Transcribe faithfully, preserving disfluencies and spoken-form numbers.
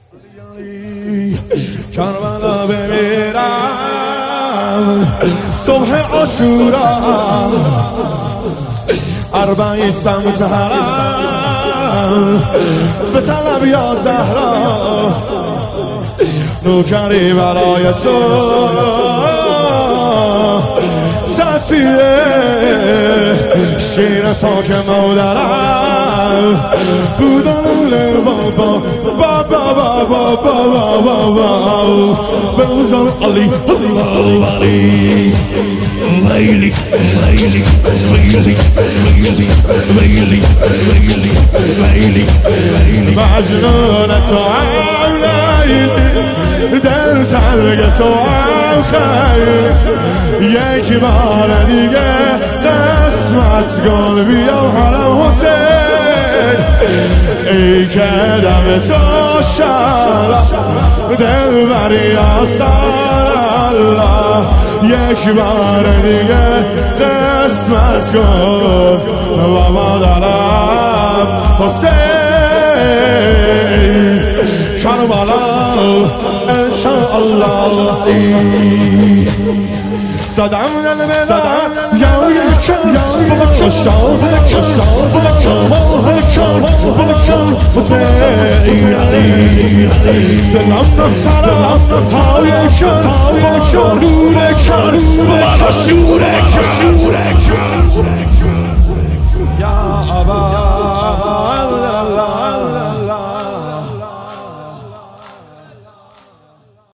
کربلا بمیرم صبح عاشورا اربعی سمت حرم به طلب یا زهرا نوکری برای تو تأثیر شیر تاک مادرم بودن بابا بابا بابا بابا بابا بوزم علی علی ویلی ویلی ویلی ویلی ویلی ویلی ویلی مجنون تو هم لیلی دل ترگ تو هم خیلی یک بار دیگه قسمت کن بیام حرم حسین ای که دم تو شرف دل بری آسان الله یک بار دیگه قسمت کن بابا دارم حسین کربلا انشاءالله زدم دل بدم یا یکم بکشم بکشم بکشم بکشم بکشم حسین دلم نفترم های کن های کن نور کن بابا شوره کن